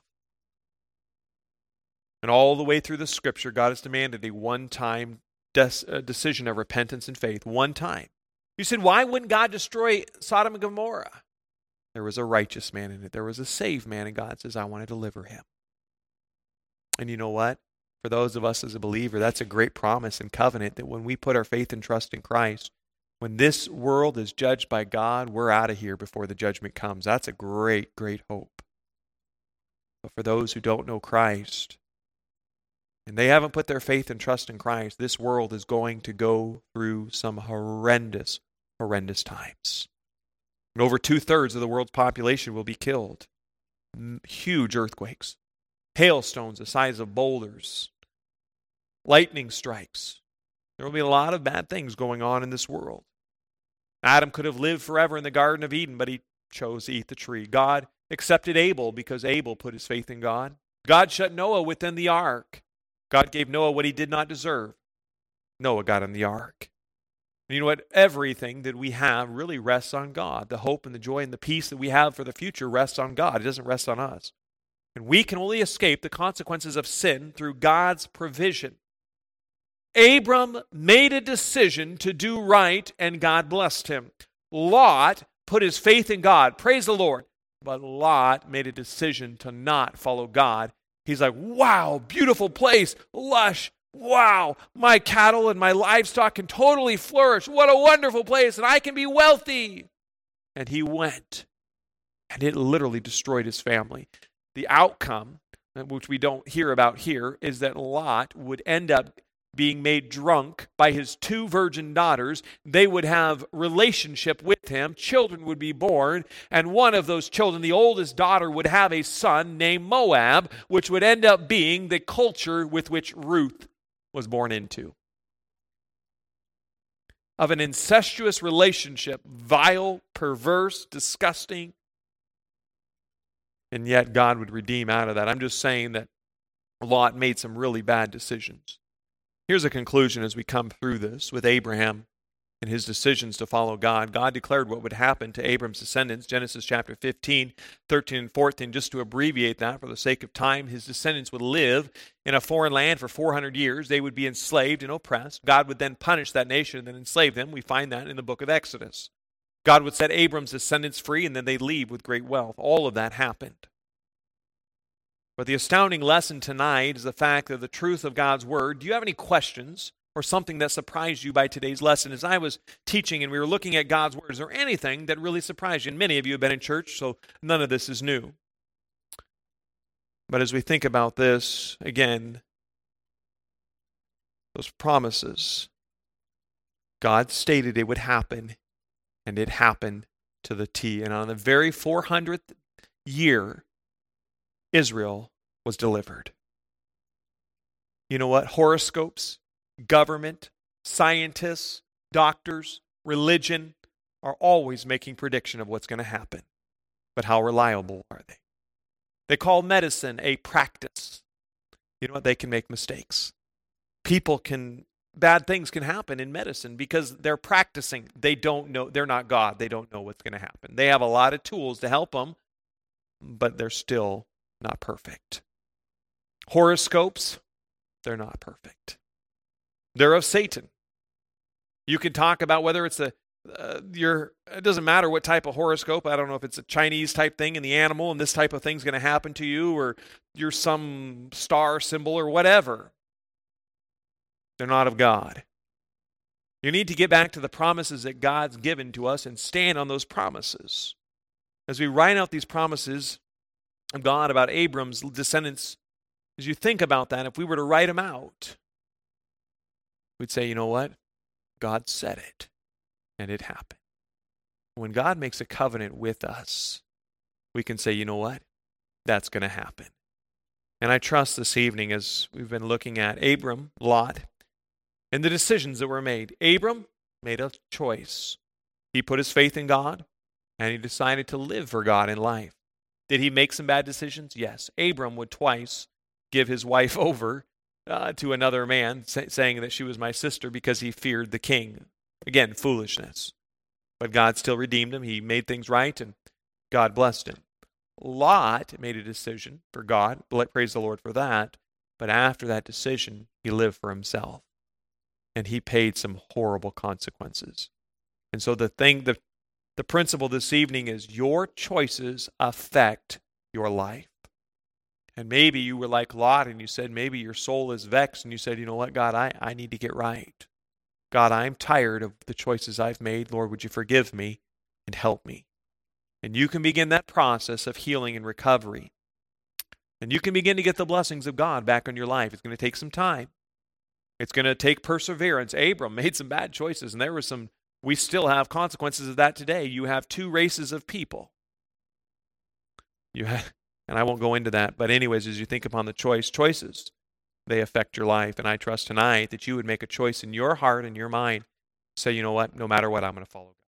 And all the way through the Scripture, God has demanded a one-time decision of repentance and faith. One time. You said, why wouldn't God destroy Sodom and Gomorrah? There was a righteous man in it. There was a saved man, and God says, I want to deliver him. And you know what? For those of us as a believer, that's a great promise and covenant that when we put our faith and trust in Christ, when this world is judged by God, we're out of here before the judgment comes. That's a great, great hope. But for those who don't know Christ, and they haven't put their faith and trust in Christ, this world is going to go through some horrendous times. And over 2/3 of the world's population will be killed. Huge earthquakes. Hailstones the size of boulders. Lightning strikes. There will be a lot of bad things going on in this world. Adam could have lived forever in the Garden of Eden, but he chose to eat the tree. God accepted Abel because Abel put his faith in God. God shut Noah within the ark. God gave Noah what he did not deserve. Noah got in the ark. And you know what? Everything that we have really rests on God. The hope and the joy and the peace that we have for the future rests on God. It doesn't rest on us. And we can only escape the consequences of sin through God's provision. Abram made a decision to do right, and God blessed him. Lot put his faith in God. Praise the Lord. But Lot made a decision to not follow God. He's like, wow, beautiful place, lush. Wow, my cattle and my livestock can totally flourish. What a wonderful place, and I can be wealthy. And he went, and it literally destroyed his family. The outcome, which we don't hear about here, is that Lot would end up being made drunk by his 2 virgin daughters. They would have relationship with him. Children would be born. And one of those children, the oldest daughter, would have a son named Moab, which would end up being the culture with which Ruth was born into. Of an incestuous relationship, vile, perverse, disgusting. And yet God would redeem out of that. I'm just saying that Lot made some really bad decisions. Here's a conclusion as we come through this with Abraham and his decisions to follow God. God declared what would happen to Abram's descendants. Genesis chapter 15, 13, and 14. Just to abbreviate that for the sake of time, his descendants would live in a foreign land for 400 years. They would be enslaved and oppressed. God would then punish that nation and then enslave them. We find that in the book of Exodus. God would set Abram's descendants free, and then they'd leave with great wealth. All of that happened. But the astounding lesson tonight is the fact of the truth of God's Word. Do you have any questions or something that surprised you by today's lesson? As I was teaching and we were looking at God's Word, is there anything that really surprised you? And many of you have been in church, so none of this is new. But as we think about this, again, those promises, God stated it would happen, and it happened to the T. And on the very 400th year, Israel was delivered. You know what? Horoscopes, government, scientists, doctors, religion are always making prediction of what's going to happen. But how reliable are they? They call medicine a practice. You know what? They can make mistakes. Bad things can happen in medicine because they're practicing. They don't know. They're not God. They don't know what's going to happen. They have a lot of tools to help them, but they're still not perfect. Horoscopes, they're not perfect. They're of Satan. You can talk about whether it's it doesn't matter what type of horoscope. I don't know if it's a Chinese type thing in the animal and this type of thing's going to happen to you, or you're some star symbol or whatever. They're not of God. You need to get back to the promises that God's given to us and stand on those promises. As we write out these promises of God about Abram's descendants, as you think about that, if we were to write them out, we'd say, you know what? God said it, and it happened. When God makes a covenant with us, we can say, you know what? That's going to happen. And I trust this evening, as we've been looking at Abram, Lot, and the decisions that were made. Abram made a choice. He put his faith in God, and he decided to live for God in life. Did he make some bad decisions? Yes. Abram would twice give his wife over to another man, saying that she was my sister because he feared the king. Again, foolishness. But God still redeemed him. He made things right, and God blessed him. Lot made a decision for God. Praise the Lord for that. But after that decision, he lived for himself. And he paid some horrible consequences. And so the principle this evening is your choices affect your life. And maybe you were like Lot and you said, maybe your soul is vexed and you said, you know what, God, I need to get right. God, I'm tired of the choices I've made. Lord, would you forgive me and help me? And you can begin that process of healing and recovery. And you can begin to get the blessings of God back on your life. It's going to take some time. It's going to take perseverance. Abram made some bad choices, and we still have consequences of that today. You have 2 races of people. And I won't go into that, but anyways, as you think upon the choices, they affect your life. And I trust tonight that you would make a choice in your heart and your mind. Say, you know what, no matter what, I'm going to follow God.